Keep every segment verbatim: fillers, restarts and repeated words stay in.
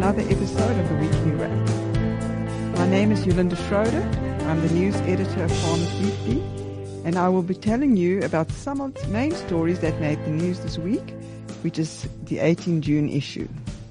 another episode of the Weekly Wrap. My name is Yolanda Schroeder. I'm the news editor of Farmers Weekly, and I will be telling you about some of the main stories that made the news this week, which is the eighteenth of June issue.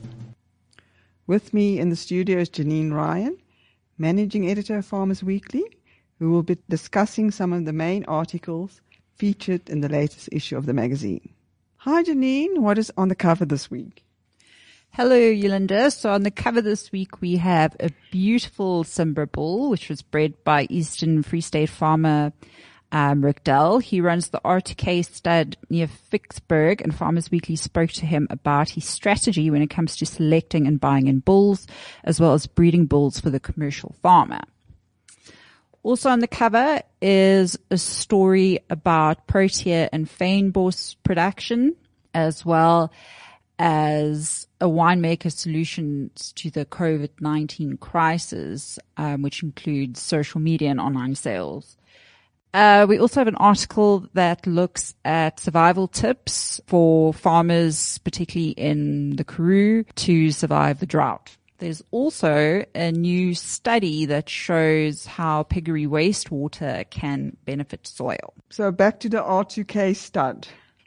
With me in the studio is Janine Ryan, managing editor of Farmers Weekly, who will be discussing some of the main articles featured in the latest issue of the magazine. Hi Janine, what is on the cover this week? Hello, Yolanda. So on the cover this week, we have a beautiful Simba bull, which was bred by Eastern Free State farmer um, Rick Dell. He runs the R two K stud near Vicksburg, and Farmers Weekly spoke to him about his strategy when it comes to selecting and buying in bulls, as well as breeding bulls for the commercial farmer. Also on the cover is a story about Protea and Fynbos production, as well as a winemaker solutions to the COVID nineteen crisis, um, which includes social media and online sales. Uh, we also have an article that looks at survival tips for farmers, particularly in the Karoo, to survive the drought. There's also a new study that shows how piggery wastewater can benefit soil. So back to the R two K stud.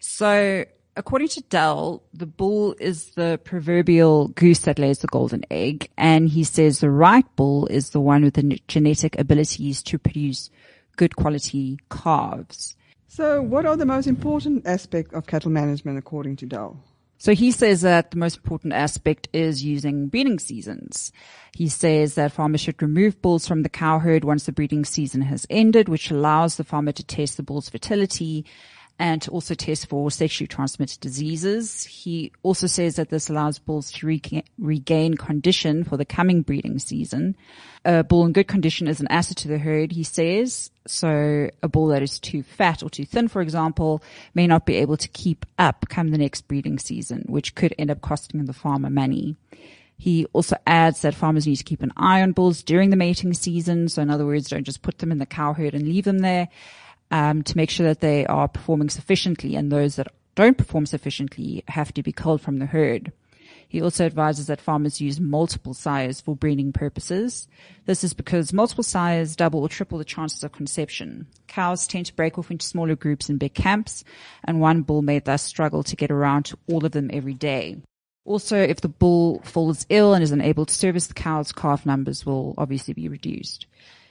So according to Dell, the bull is the proverbial goose that lays the golden egg, and he says the right bull is the one with the genetic abilities to produce good quality calves. So what are the most important aspects of cattle management according to Dell? So he says that the most important aspect is using breeding seasons. He says that farmers should remove bulls from the cow herd once the breeding season has ended, which allows the farmer to test the bull's fertility and to also test for sexually transmitted diseases. He also says that this allows bulls to regain, regain condition for the coming breeding season. A bull in good condition is an asset to the herd, he says. So a bull that is too fat or too thin, for example, may not be able to keep up come the next breeding season, which could end up costing the farmer money. He also adds that farmers need to keep an eye on bulls during the mating season. So in other words, don't just put them in the cow herd and leave them there. Um, to make sure that they are performing sufficiently, and those that don't perform sufficiently have to be culled from the herd. He also advises that farmers use multiple sires for breeding purposes. This is because multiple sires double or triple the chances of conception. Cows tend to break off into smaller groups in big camps, and one bull may thus struggle to get around to all of them every day. Also, if the bull falls ill and is unable to service the cows, calf numbers will obviously be reduced.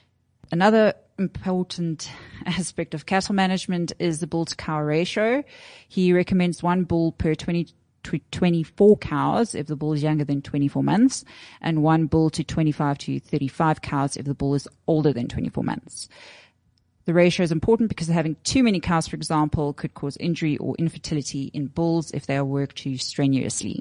Another important aspect of cattle management is the bull to cow ratio. He recommends one bull per twenty to twenty-four cows if the bull is younger than twenty-four months, and one bull to twenty-five to thirty-five cows if the bull is older than twenty-four months. The ratio is important because having too many cows, for example, could cause injury or infertility in bulls if they are worked too strenuously.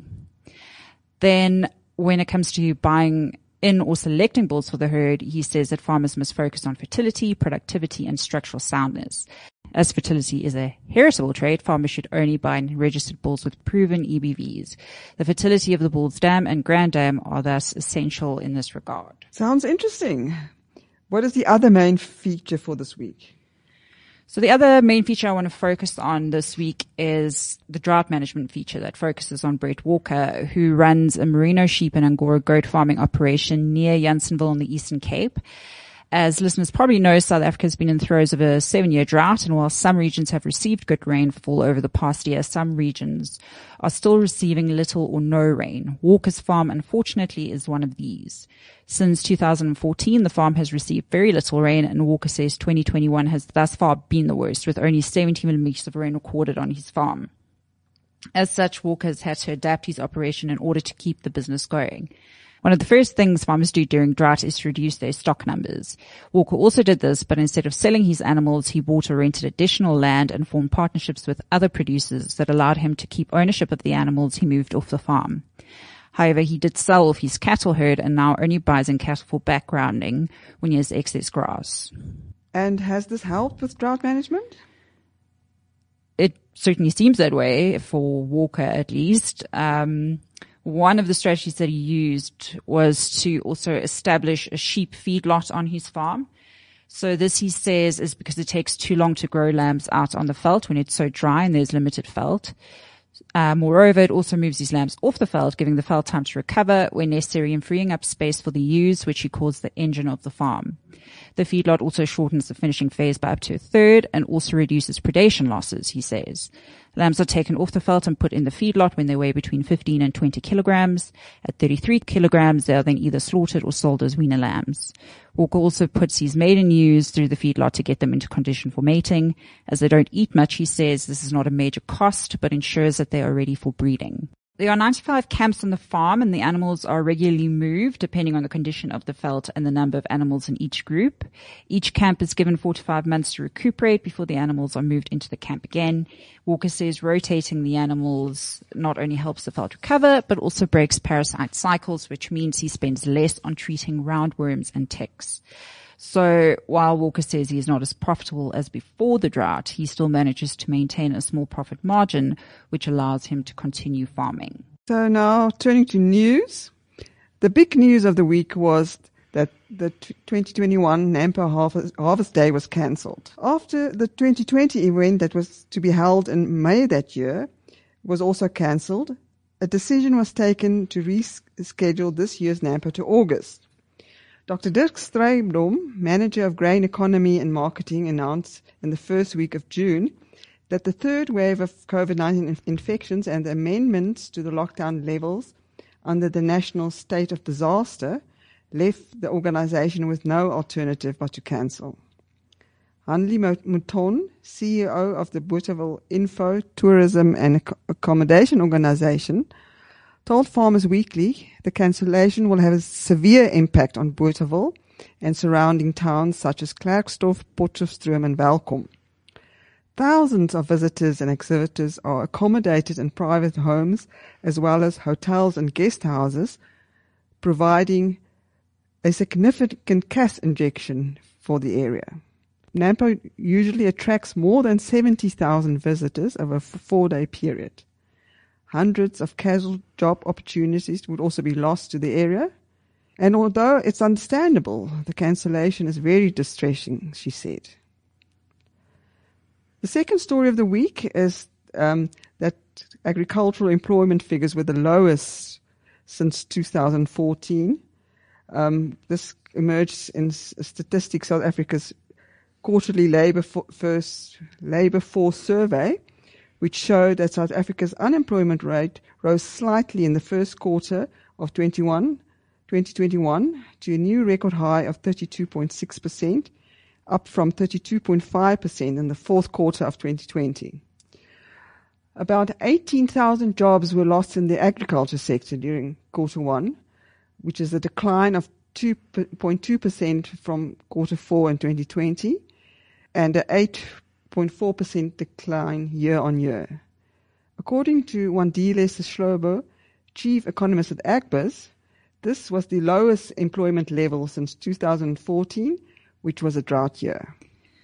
Then when it comes to buying in or selecting bulls for the herd, he says that farmers must focus on fertility, productivity, and structural soundness. As fertility is a heritable trait, farmers should only buy in registered bulls with proven E B Vs. The fertility of the bull's dam and grand dam are thus essential in this regard. Sounds interesting. What is the other main feature for this week? So the other main feature I want to focus on this week is the drought management feature that focuses on Brett Walker, who runs a merino sheep and Angora goat farming operation near Janssenville in the Eastern Cape. As listeners probably know, South Africa has been in the throes of a seven-year drought, and while some regions have received good rainfall over the past year, some regions are still receiving little or no rain. Walker's farm, unfortunately, is one of these. Since two thousand fourteen, the farm has received very little rain, and Walker says twenty twenty-one has thus far been the worst, with only seventy millimeters of rain recorded on his farm. As such, Walker has had to adapt his operation in order to keep the business going. One of the first things farmers do during drought is to reduce their stock numbers. Walker also did this, but instead of selling his animals, he bought or rented additional land and formed partnerships with other producers that allowed him to keep ownership of the animals he moved off the farm. However, he did sell off his cattle herd and now only buys in cattle for backgrounding when he has excess grass. And has this helped with drought management? It certainly seems that way, for Walker at least. Um, One of the strategies that he used was to also establish a sheep feedlot on his farm. So this, he says, is because it takes too long to grow lambs out on the veld when it's so dry and there's limited veld. Uh, moreover, it also moves these lambs off the veld, giving the veld time to recover when necessary and freeing up space for the ewes, which he calls the engine of the farm. The feedlot also shortens the finishing phase by up to a third and also reduces predation losses, he says. Lambs are taken off the veld and put in the feedlot when they weigh between fifteen and twenty kilograms. At thirty-three kilograms, they are then either slaughtered or sold as weaner lambs. Walker also puts his maiden ewes through the feedlot to get them into condition for mating. As they don't eat much, he says this is not a major cost, but ensures that they are ready for breeding. There are ninety-five camps on the farm, and the animals are regularly moved depending on the condition of the veld and the number of animals in each group. Each camp is given four to five months to recuperate before the animals are moved into the camp again. Walker says rotating the animals not only helps the veld recover, but also breaks parasite cycles, which means he spends less on treating roundworms and ticks. So while Walker says he is not as profitable as before the drought, he still manages to maintain a small profit margin, which allows him to continue farming. So now turning to news. The big news of the week was that the twenty twenty-one Nampo Harvest, Harvest Day was cancelled. After the twenty twenty event that was to be held in May that year was also cancelled, a decision was taken to reschedule this year's Nampo to August. Doctor Dirk Strydom, manager of grain economy and marketing, announced in the first week of June that the third wave of COVID nineteen infections and the amendments to the lockdown levels under the national state of disaster left the organization with no alternative but to cancel. Hanli Mouton, C E O of the Bothaville Info, Tourism and Accommodation Organization, told Farmers Weekly the cancellation will have a severe impact on Bothaville and surrounding towns such as Klerksdorp, Potchefstroom and Welkom. Thousands of visitors and exhibitors are accommodated in private homes as well as hotels and guest houses, providing a significant cash injection for the area. Nampo usually attracts more than seventy thousand visitors over a four-day period. Hundreds of casual job opportunities would also be lost to the area. And although it's understandable, the cancellation is very distressing, she said. The second story of the week is um, that agricultural employment figures were the lowest since two thousand fourteen. Um, this emerged in Statistics South Africa's quarterly labor for, first labor force survey, which showed that South Africa's unemployment rate rose slightly in the first quarter of twenty twenty-one to a new record high of thirty-two point six percent, up from thirty-two point five percent in the fourth quarter of twenty twenty. About eighteen thousand jobs were lost in the agriculture sector during quarter one, which is a decline of two point two percent from quarter four in twenty twenty, and an eight zero point four percent decline year on year. According to Wandile Seshlobo, chief economist at Agbus, this was the lowest employment level since two thousand fourteen, which was a drought year.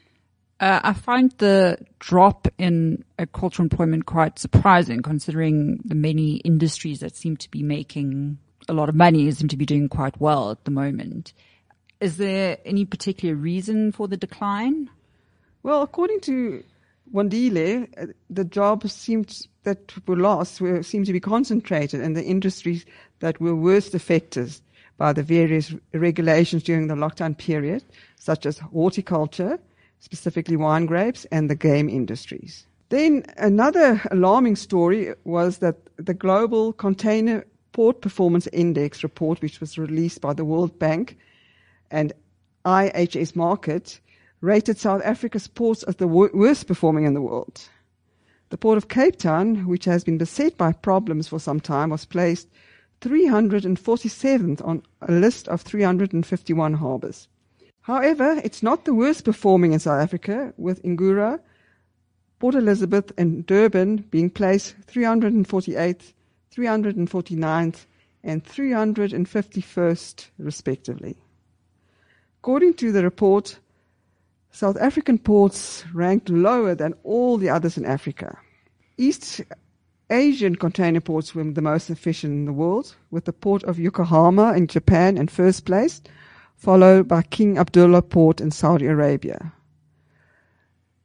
Uh, I find the drop in agricultural employment quite surprising, considering the many industries that seem to be making a lot of money, seem to be doing quite well at the moment. Is there any particular reason for the decline? Well, according to Wandile, the jobs seemed that were lost were seemed to be concentrated in the industries that were worst affected by the various regulations during the lockdown period, such as horticulture, specifically wine grapes, and the game industries. Then another alarming story was that the Global Container Port Performance Index report, which was released by the World Bank and I H S Markit, rated South Africa's ports as the wor- worst performing in the world. The Port of Cape Town, which has been beset by problems for some time, was placed three hundred forty-seventh on a list of three hundred fifty-one harbours. However, it's not the worst performing in South Africa, with Ngura, Port Elizabeth and Durban being placed three hundred forty-eighth, three hundred forty-ninth and three hundred fifty-first respectively. According to the report, South African ports ranked lower than all the others in Africa. East Asian container ports were the most efficient in the world, with the port of Yokohama in Japan in first place, followed by King Abdullah Port in Saudi Arabia.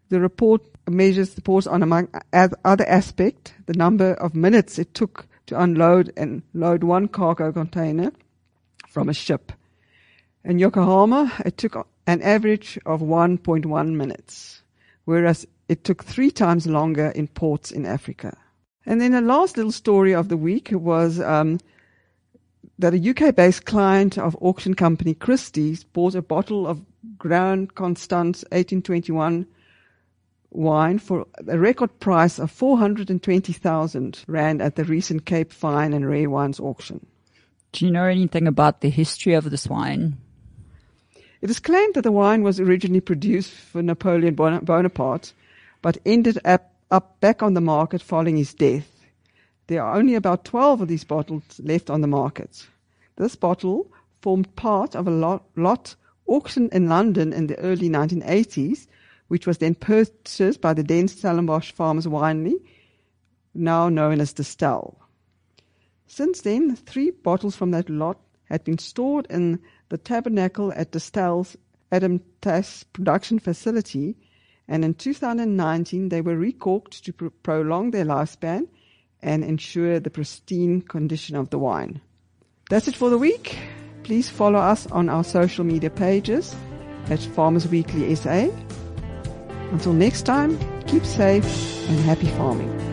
The report measures the ports on, among other aspect, the number of minutes it took to unload and load one cargo container from a ship. In Yokohama, it took an average of one point one minutes, whereas it took three times longer in ports in Africa. And then the last little story of the week was um, that a U K-based client of auction company Christie's bought a bottle of Grand Constance eighteen twenty-one wine for a record price of four hundred twenty thousand rand at the recent Cape Fine and Rare Wines auction. Do you know anything about the history of this wine? It is claimed that the wine was originally produced for Napoleon Bonaparte, but ended up, up back on the market following his death. There are only about twelve of these bottles left on the market. This bottle formed part of a lot, lot auction in London in the early nineteen eighties, which was then purchased by the Den Stellenbosch Farmers Winery, now known as Distell. Since then, three bottles from that lot had been stored in the Tabernacle at Distell's Adam Tass production facility, and in two thousand nineteen they were recorked to pr- prolong their lifespan and ensure the pristine condition of the wine. That's it for the week. Please follow us on our social media pages at Farmers Weekly S A. Until next time, keep safe and happy farming.